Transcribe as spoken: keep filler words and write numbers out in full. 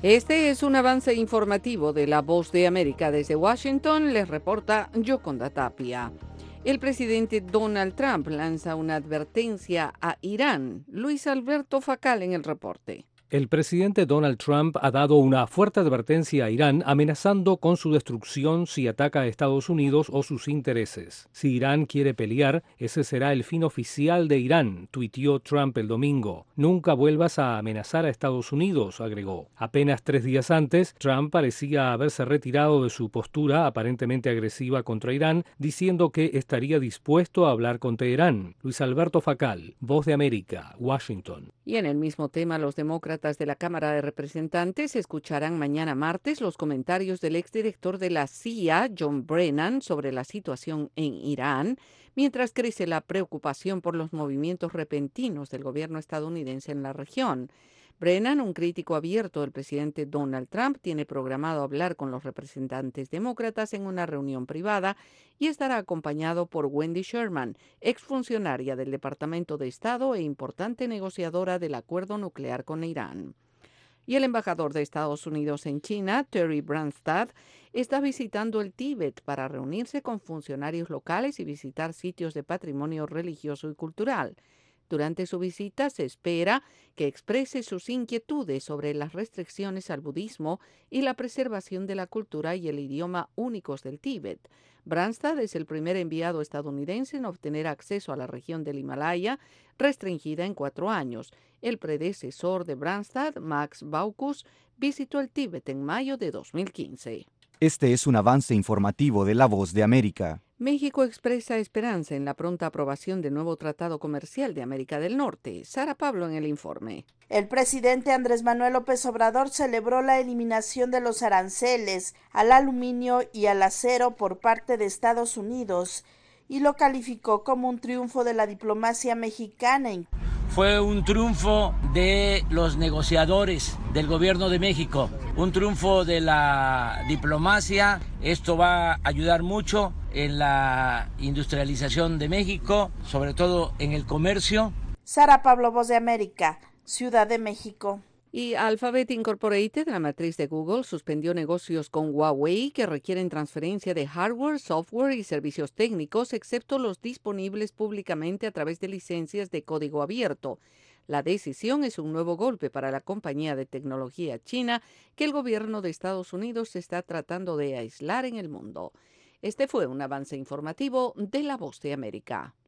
Este es un avance informativo de La Voz de América. Desde Washington les reporta Yoconda Tapia. El presidente Donald Trump lanza una advertencia a Irán. Luis Alberto Facal en el reporte. El presidente Donald Trump ha dado una fuerte advertencia a Irán, amenazando con su destrucción si ataca a Estados Unidos o sus intereses. Si Irán quiere pelear, ese será el fin oficial de Irán, tuiteó Trump el domingo. Nunca vuelvas a amenazar a Estados Unidos, agregó. Apenas tres días antes, Trump parecía haberse retirado de su postura aparentemente agresiva contra Irán, diciendo que estaría dispuesto a hablar con Teherán. Luis Alberto Facal, Voz de América, Washington. Y en el mismo tema, los demócratas de la Cámara de Representantes escucharán mañana martes los comentarios del exdirector de la C I A, John Brennan, sobre la situación en Irán, mientras crece la preocupación por los movimientos repentinos del gobierno estadounidense en la región. Brennan, un crítico abierto del presidente Donald Trump, tiene programado hablar con los representantes demócratas en una reunión privada y estará acompañado por Wendy Sherman, exfuncionaria del Departamento de Estado e importante negociadora del acuerdo nuclear con Irán. Y el embajador de Estados Unidos en China, Terry Branstad, está visitando el Tíbet para reunirse con funcionarios locales y visitar sitios de patrimonio religioso y cultural. Durante su visita se espera que exprese sus inquietudes sobre las restricciones al budismo y la preservación de la cultura y el idioma únicos del Tíbet. Branstad es el primer enviado estadounidense en obtener acceso a la región del Himalaya, restringida en cuatro años. El predecesor de Branstad, Max Baucus, visitó el Tíbet en mayo de dos mil quince. Este es un avance informativo de La Voz de América. México expresa esperanza en la pronta aprobación del nuevo Tratado Comercial de América del Norte. Sara Pablo en el informe. El presidente Andrés Manuel López Obrador celebró la eliminación de los aranceles al aluminio y al acero por parte de Estados Unidos y lo calificó como un triunfo de la diplomacia mexicana. Fue un triunfo de los negociadores del gobierno de México, un triunfo de la diplomacia. Esto va a ayudar mucho en la industrialización de México, sobre todo en el comercio. Sara Pablo, Voz de América, Ciudad de México. Y Alphabet Incorporated, la matriz de Google, suspendió negocios con Huawei que requieren transferencia de hardware, software y servicios técnicos, excepto los disponibles públicamente a través de licencias de código abierto. La decisión es un nuevo golpe para la compañía de tecnología china que el gobierno de Estados Unidos está tratando de aislar en el mundo. Este fue un avance informativo de La Voz de América.